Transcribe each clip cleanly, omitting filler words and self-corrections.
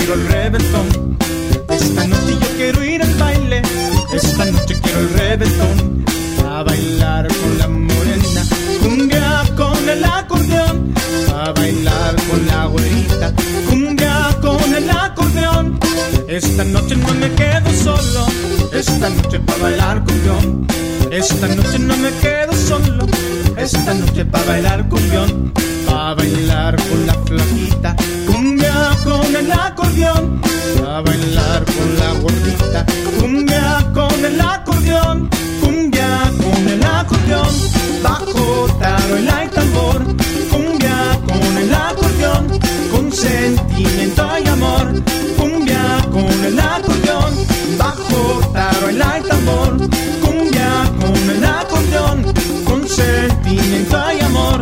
quiero el reventón. Esta noche yo quiero ir al baile. Esta noche quiero el reventón. A bailar con la morena, cumbia con el acordeón. A bailar con la güerita, cumbia con el acordeón. Esta noche no me quedo solo. Esta noche pa' bailar cumbión. Esta noche no me quedo solo. Esta noche pa' bailar cumbión. Pa' bailar con la flaquita, cumbia con el acordeón. Pa' bailar con la gordita, cumbia con el acordeón. Cumbia con el acordeón, bajo, tarola y tambor. Cumbia con el acordeón, con sentimiento y amor. Cumbia con el acordeón, bajo, tarola y tambor. Cumbia con el acordeón, con sentimiento y amor.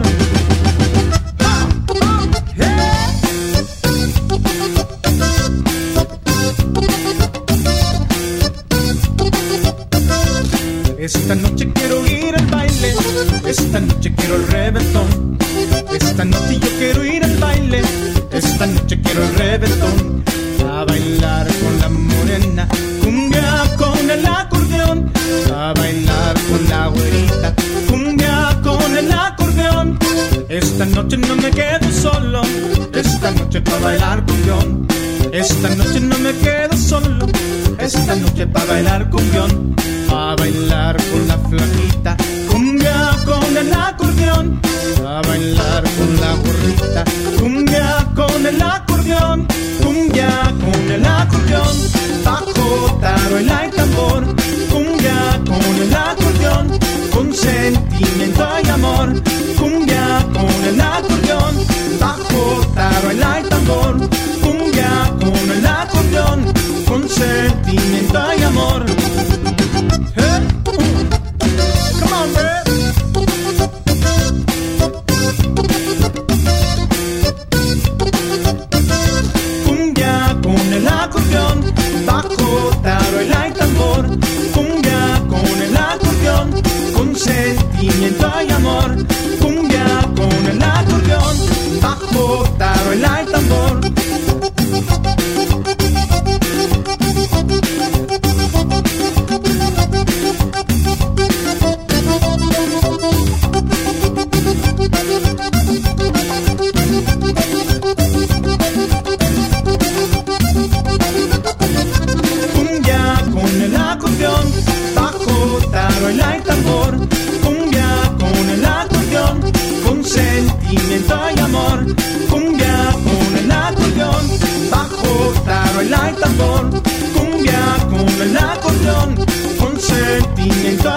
Esta noche quiero ir al baile, esta noche quiero el reventón. Esta noche yo quiero ir al baile, esta noche quiero el reventón. A bailar con la morena, cumbia con el acordeón. A bailar con la güerita, cumbia con el acordeón. Esta noche no me quedo solo, esta noche pa' bailar cumbión. Esta noche no me quedo solo, esta noche pa' bailar cumbión. A bailar con la flaquita, cumbia con el acordeón. A bailar con la gordita, cumbia con el acordeón. Cumbia con el acordeón, bajo, tarola y tambor. Cumbia con el acordeón, con sentimiento y amor. Cumbia con el acordeón, bajo, tarola y tambor. Cumbia con el acordeón, con sentimiento y amor. Cumbia con el acordeón, bajo, tarola y tambor. Cumbia con el acordeón, con sentimiento y amor. Cumbia con el acordeón, bajo, tarola y tambor. Bajo, tarola y tambor. Cumbia con el acordeón, con sentimiento y amor. Cumbia con el acordeón, bajo, tarola y tambor. Cumbia con el acordeón, con sentimiento